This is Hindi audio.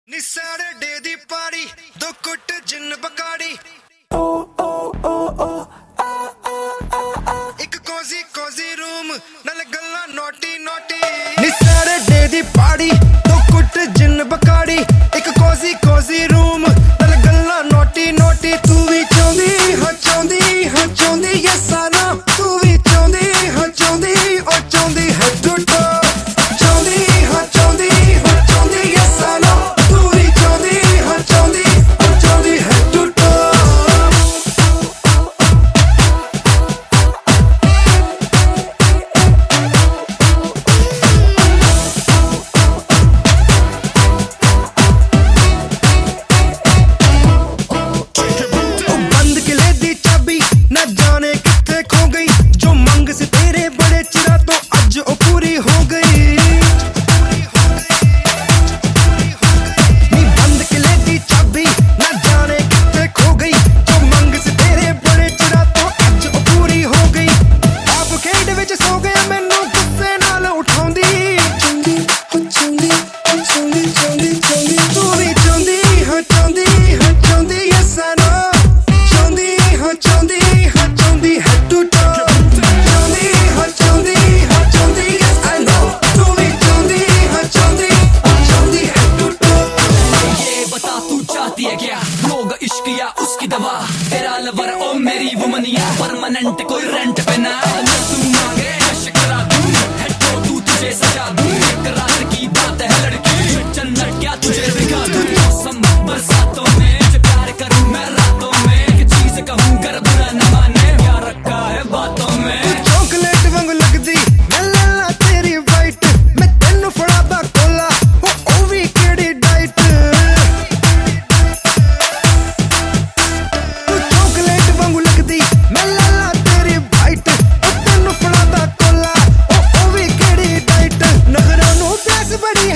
निसारे डे दी पाड़ी दो कुट जिन बकाड़ी एक कोजी कोजी रूम नल गल्ला नोटी नोटी निसारे डे दी पाड़ी दो कुट जिन बकाड़ी एक कोजी कोजी रूम नल गल्ला नोटी नोटी तू भी चाहंदी हाँ चाहंदी ये सारा तू भी चाहंदी हाँ चाहंदी ओ चाहंदी है टूटो इश्क या उसकी दवा तेरा लवर ओ मेरी वुमनिया परमानेंट कोई रेंट पे ना तू मांगे करा दूं हेटो तू तुझे सजा दूं एक रात की बात है लड़की जन्नत क्या तुझे दिखा दूं मौसम बरसातों में जो प्यार करूं मैं रातों में एक चीज कहूं कर बुरा न माने क्या रखा है बातों में चॉकलेट वांग लगदी मैं लला तेरी वाइट मैं तेनू फड़ादा कोला ओ भी केड़ी डाइट बड़ी